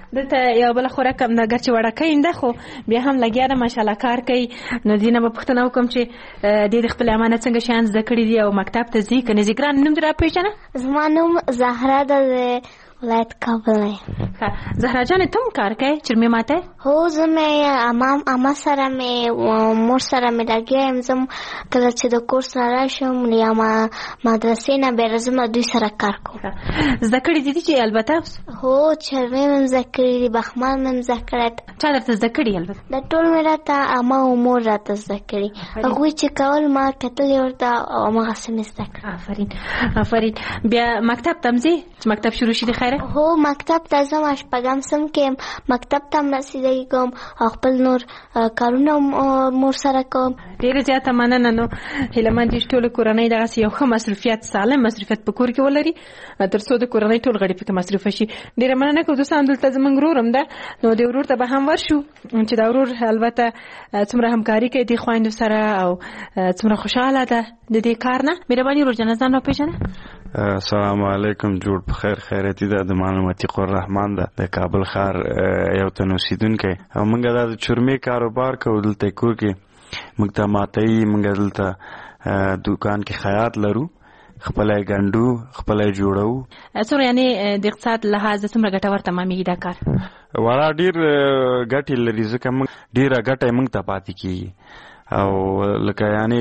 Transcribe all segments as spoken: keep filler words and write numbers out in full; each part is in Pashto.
دلته یو بله خوراک هم ده، اګر چې وړکۍ هم ده خو بیا هم لګیا ده ماشاءالله کار کوي. نو دې نه به پوښتنه وکړم چې دې د خپل امانت څنګه شیان زده کړي دي او مکتب ته ځي که نه ځي؟ ګرانه نوم دې راپېژنه. زما نوم زهره ده، د ولایت کابل نه. زهرا جانې ته هم کار کوې؟ چرمې ماتی؟ هو زه مې اما اما سره مې مور سره مې لګیا یم. زه کله چې د کور سره راشم یا مدرسې نه بیا راځم دوی سره کار کوم. زده کړي دي چې البته؟ هو چرمې مې زده کړي دي، بخمال مې زده کړی. چا درته زده کړي؟ البته دا ټول مې راته اما او مور راته زده کړي. هغوی چې کول ما کتلې ورته او هماغسې مې زده کړي. آفرین آفرین. بیا مکتب ته هم ځې چې مکتب شروع شي؟ د خیره هو مکتب ته ځم، شپږم صنف کې یم. مکتب ته هم رسېدګي کوم او خپل نور کارونه مور سره کوم. ډېره زیاته مننه. نو هیله مند یو چې ټوله کورنۍ دغسې یو ښه مصروفیت، سالم مصروفیت په کور کې ولري تر څو د کورنۍ ټول غړي پکې مصروفه شي. ډېره مننه کوو دوستان. دلته زموږ ورور هم ده، نو د ورور ته به هم ورشو چې دا ورور البته څومره همکاري کوي د خویندو سره او څومره خوشحاله ده د دې کار نه. مهرباني ورور جانه ځان راپېژنه. السلام علیکم. جوړ په خیر خیراتي ده، د معلوماتي قر رحمان ده، د کابل ښار یو تن اوسېدونکی. او موږ دا د چرمې کاروبار کوو دلته کور کې. موږ ته ماتۍ، موږ دلته دوکان کې خیاط لرو، خپله یې ګنډو، خپله یې جوړو. څومره یعنې د اقتصاد لحاظ څومره ګټور تمامېږي دا کار؟ وړه ډېر ګټې لري، ځکه موږ ډېره ګټه یې موږ ته پاتې کېږي. او لکه یعنی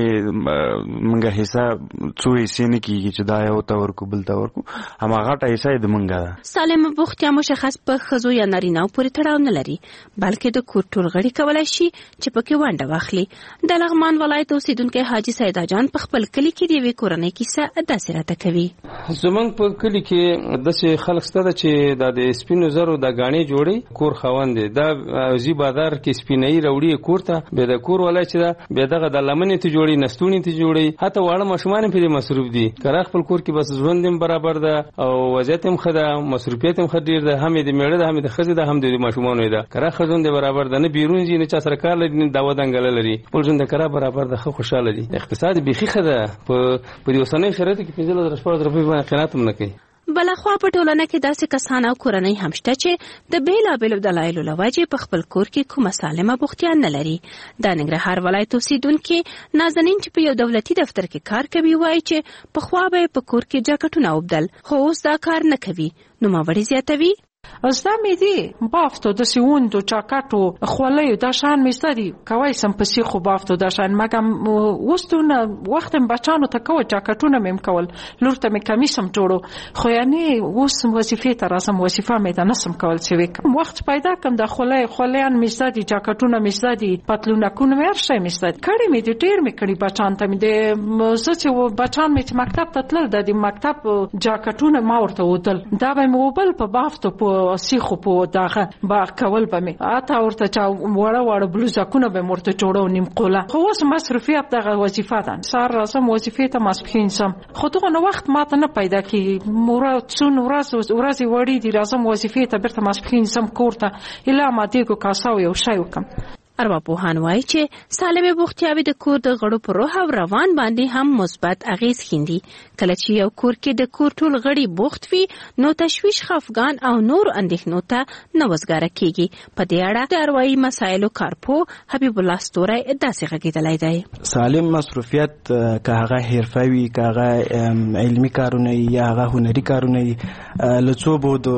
منګه حصہ څو حصے نه کیږي چې دا یو ته ورکو بل ته ورکو، هماغه غټه حصہ د منګه ده. سالم بوختیا مشخص په ښځو یا نارینه‌و پورې تړاو نه لري، بلکې د کور ټول غړي کولی شي چې پکې ونډه واخلي. د لغمان ولایت اوسېدونکی حاجي سیدا جان په خپل کلي کې د یوې کورنۍ کیسه داسې راته کوي. زمونږ په کلي کې داسې خلک شته ده چې دا د سپینو زرو د ګاڼې جوړي کور خاوند دی. دا زی بازار کې سپینۍ راوړي کور ته، به د کور ولای چې دا بیا دغه د لمنې ته جوړي، نستونې ته جوړي، حتی واړه ماشومان په دې مصروف دي. کله خپل کور کې بس ژوند هم برابر ده او وضعیت هم ښه ده، مصروفیت هم ښه ډېر ده، هم د میړه ده، هم د ښځې ده، هم د ماشومانو ده. کله ښه ژوند برابر ده، نه بیرون ځي، نه چا سره کار لري، نه دعوه دنګله لري. خپل ژوند کله برابر ده، ښه خوشحاله دي. اقتصاد بیخي ښه ده. په په دې اوسنۍ شرایطو کې پنځه زره شپږ زره روپۍ باندې قناعت هم نه کوي. بلخوا په ټولنه کې داسې کسان او کورنۍ هم شته چې د بېلابېلو دلایلو له وجې په خپل کور کې کومه سالمه بوختیا نه لري. د ننګرهار ولایت اوسېدونکي نازنین چې په یو دولتي دفتر کې کار کوي وایي چې پخوا به یې په کور کې جاکټونه اوبدل، خو اوس دا کار نه کوي. نوموړی زیاتوي: زده مې دي بافتو داسې وندو جاکټو خولیو دا شان مې زده دي، کوی سم په سیخو بافتو دا شان، مګم اوس دونه وخت مې بچانو ته کوه جاکټونه مې هم کول، لور ته مې کمیس هم جوړو، خو یعنې اوس وظیفې ته راځم، وظیفه مې ده نسم کول چې وکړم. وخت پیدا کړم د خولۍ خولیان مې زده دي، جاکټونه مې زده دي، پتلونکونه مې هر شی مې زده دي. کړي مې دي ډېر مې کړي بچان ته مې د زه چې بچان مې چې مکتب ته تلل د مکتب جاکټونه ما ورته ودل، دا به مې وبل په بافتو په سیخو په دغه با کول به مې اته ورته چا وړه وړه بلوزکونه به مرته جوړو نیم قوله. خو اوس مصروفیت دغه وظیفه ده، سهار راځم وظیفې ته ماسپښین ځم، خو دغه وخت ماته نه پیدا کېږي. مورا څو ورځ ورځې وړي دي راځم وظیفې ته بېرته ماسپښین ځم کور ته اله ما دیګو کاسه او یو شی وکړم. ارواپوهان وایي چې سالمې بوختیاوې د کور د غړو په روح او روان باندې هم مثبت اغېز ښیندي. کله چې یو کور کې د کور ټول غړي بوخت وي نو تشویش، خفګان او نور اندېښنو ته نه وزګاره کېږي. په دې اړه د اروايي مسایلو کارپوه حبیب الله ستوری داسې غږېدلی دی: سالم مصروفیت که هغه حرفوي، که هغه علمي کارونه یا هغه هنري کارونه له څو بودو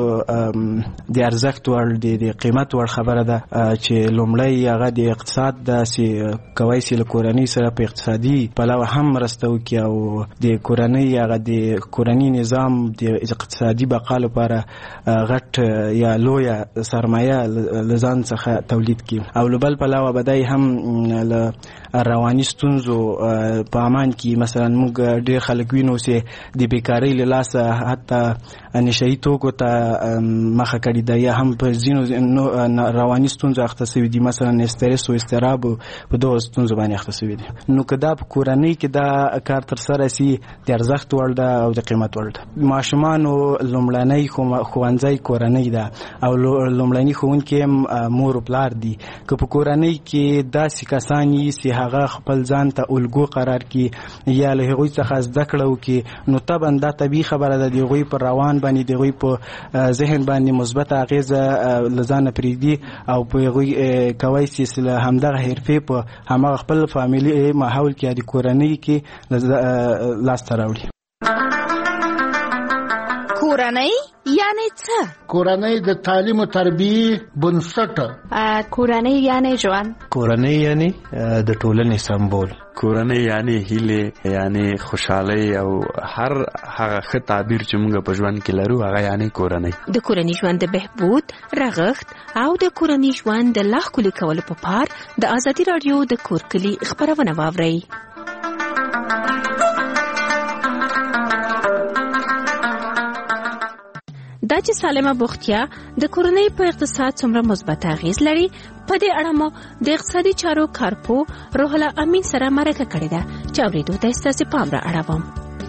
د ارزښت وړ د قیمت وړ خبره ده چې لومړی هغه د اقتصاد داسې کوی سي له کورنۍ سره په اقتصادي پلوه هم مرسته وکړي او د کورنۍ هغه د کورني نظام د اقتصادي بقا لپاره غټ یا لویه سرمایه له ځان څخه تولید کړي. او له بل پلوه به دی هم له رواني ستونزو په امان کې، مثلا موږ ډېر خلک وینو چې د بیکارۍ له لاسه حتی نشهیي توکو ته مخه کړې ده یا هم په ځینو رواني ستونزو اخته شوي دي، مثلا استرس او استراب په دوه ستونزو باندې اخته شوی دي. نو کدا په کورنۍ کې دا کار تر سره سي د ارزښت وړ ده او د قیمت وړ ده. ماشومانو لومړنۍ ښوونځی کورنۍ ده او لومړنۍ ښوونکي مور او پلار دي. که په کورنۍ کې داسې کسان یي چې هغه خپل ځان ته الګو قرار کړي یا له هغوی څخه زده کړه وکړي نو طبعا دا طبیعي خبره ده د هغوی په روان باندې د هغوی په ذهن باندې مثبت اغیزه له ځانه پرېږدي او په هغوی کولی شي چې له همدغه حرفې په هماغه خپل فامیلي ماحول کې یا د کورنۍ کې لاسته راوړي. کورنۍ یعنی څه؟ کورنۍ د تعلیم او تربیه بنسټ. کورنۍ یعنی ژوند. کورنۍ یعنی د ټولنې سمبول. کورنۍ یعنی هیله یعنی خوشحالي او هر هغه ښه تعبیر چې موږ په ژوند کې لرو هغه یعنی کورنۍ. د کورنۍ ژوند د بهبود رغښت او د کورنۍ ژوند د لا ښکلي کولو په پار د ازادي راډیو د کور کلي خپرونه واورئ. دا چې سالمه بوختیا د کورنۍ په اقتصاد څومره مثبت اغیز لري په دې اړه مو د اقتصادي چارو کارپو روح الله امین سره مرکه کړې ده چې اورېدو ته ستاسو پام را اړوم.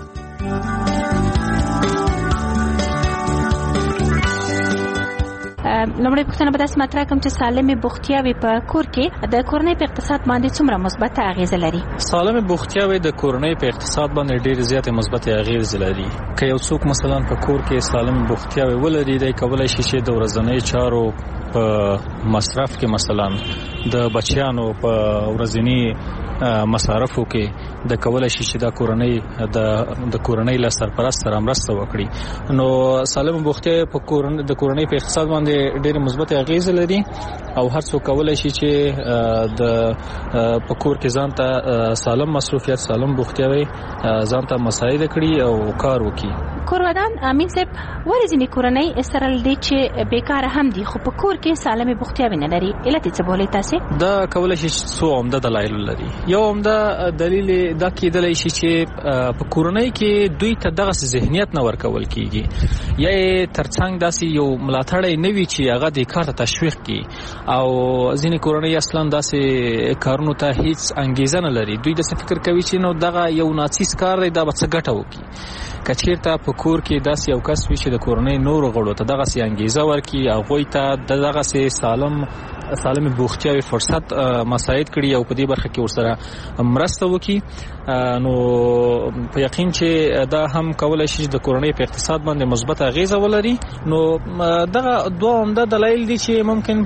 لومړی پوښتنه به داسې مطرح کوم چې سالمې بوختیاوې په کور کې د کورنۍ په اقتصاد باندې څومره مثبت اغیزه لري؟ سالمې بوختیاوې د کورنۍ په اقتصاد باندې ډېرې زیاتې مثبت اغیزې لري. که یو څوک مثلا په کور کې سالمې بوختیاوې ولري دی کولای شي چې د ورځنۍ چارو په مصرف کې مثلا د بچیانو په ورځني مصارفو کې د کولای شي چې د کورنۍ د د کورنۍ له سرپرست سره مرسته وکړي. نو سالم بوختیا په کورنۍ د کورنۍ په اقتصاد باندې ډېر مثبت اغیزه لري او هر څوک کولای شي چې د په کور کې ځان ته سالم مصروفیت سالم بوختیاوي ځان ته مساعده کړي او کار وکړي. کورودان امین صاحب ولې ځینې کورنۍ استرال دي چې بیکاره هم دي خو په کور کې سالمې بوختیاوې نه لري؟ علت څه بولئ تاسو؟ دا کولای شي څو عمده دلایل لري. یو عمده دلیل دا کېدلی شي چې په کورنۍ کې دوی ته دغه ذهنیت نه ورکول کیږي یا ترڅنګ داسې یو ملاتړی نه وي چې هغه د کار ته تشویق کړي او ځینې کورنۍ اصلا داسې کارونو ته هیڅ انګیزه نه لري. دوی داسې فکر کوي چې نو دغه یو ناڅیز کار دی دا به څه ګټه وکړي. که چېرته په کور کې داسې یو کس وي چې د کورنۍ نورو غړو ته دغسې انګیزه ورکړي هغوی ته د دغسې سالم سالمې بوختیاوې فرصت مساعد کړي او په دې برخه کې ورسره مرسته وکړي نو په یقین چې دا هم کولای شي د کورنۍ په اقتصاد باندې مثبت اغیزه ولري. نو دغه دوه عمده دلایل دي چې ممکن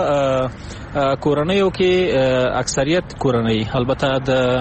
په کورنیو کې اکثریت کورنۍ البته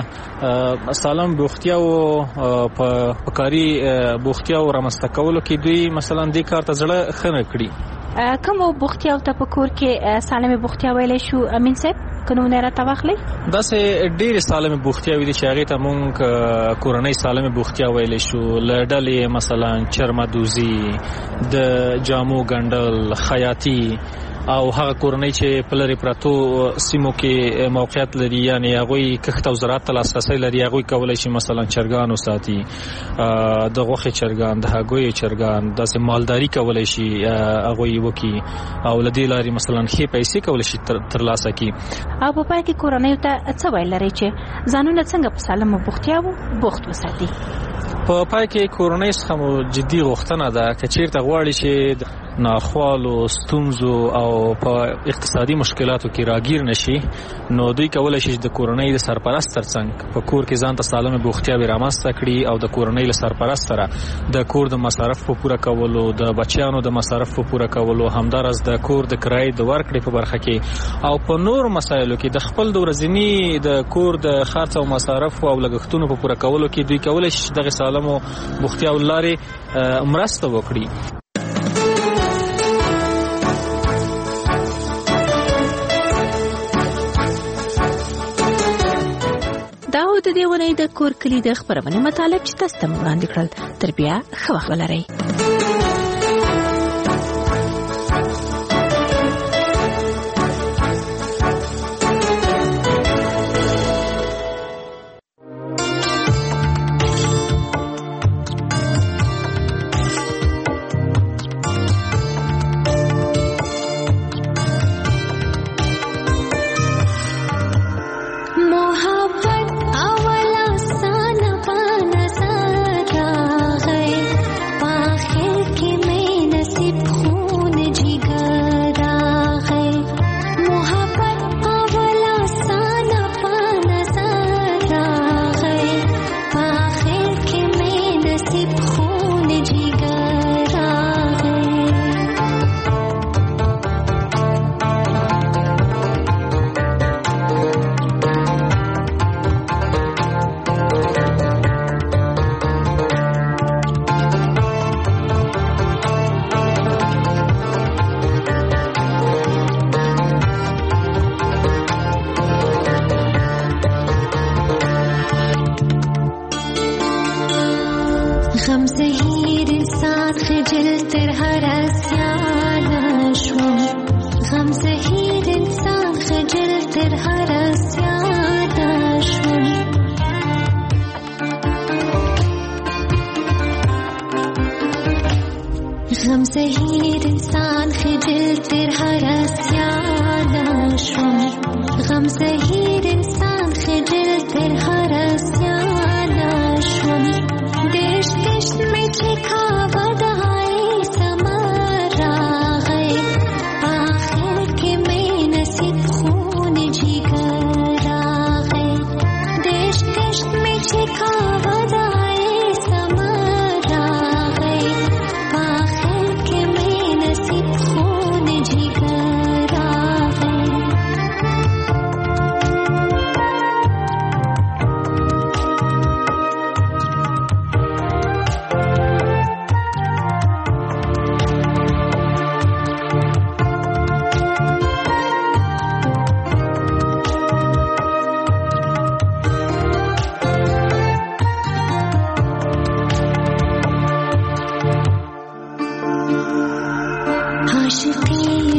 د سالم بوختیاو په کاري بوختیاو رامنځته کولو کې دوی مثلا دې کار ته زړه ښه نه کړي. کومو بوختیاو ته په کور کې سالمې بوختیا ویلی شو امین صاحب؟ که نومونه راته واخلئ. داسې ډېرې سالمې بوختیاوې دي چې هغې ته مونږ کورنۍ سالمې بوختیا ویلی شو. له ډلې مثلا چرمدوزي، د جامو ګنډل، خیاطي او هغه کورنۍ چې په لرې پرتو سیمو کې موقعیت لري یعنی هغوی کښت او زراعت ته لاسرسی لري هغوی کولی شي مثلا چرګان وساتي، د غوښې چرګان، د هګیو چرګان، داسې مالداري کولی شي هغوی وکړي او له دې لارې مثلا ښې پیسې کولی شي ترلاسه کړي. او په پای کې کورنیو ته څه ویل لرئ چې ځانونه څنګه په سالمو بوختیاوو بوخت وساتي؟ په پای کې کورنۍ څخه مو جدي غوښتنه ده که چېرته غواړي چې ناخوالو، ستونزو او په اقتصادي مشکلاتو کې راګیر نشي نو دوی کولی شي د کورنۍ د سرپرست ترڅنګ په کور کې ځان ته سالمې بوختیاوې رامنځته کړي او د کورنۍ له سرپرست سره د کور د مصارف په پوره کولو، د بچیانو د مصارف په پوره کولو، همداراز د کور د کرایې د ورکړې په برخه کې او په نورو مسایلو کې د خپل د ورځني د کور د خرڅ او مصارف او لګښتونو په پوره کولو کې دوی کولی شي دغه سالمو بوختیاوو لارې مرسته وکړي. دا و د دې ونې د کور کلي د خپرونې مطالب چې تاسو ته وړاندې کړل. تر بیا ښه وخت ولرئ.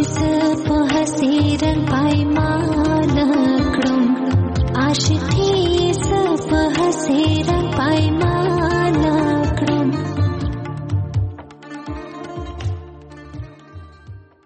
څه په هسي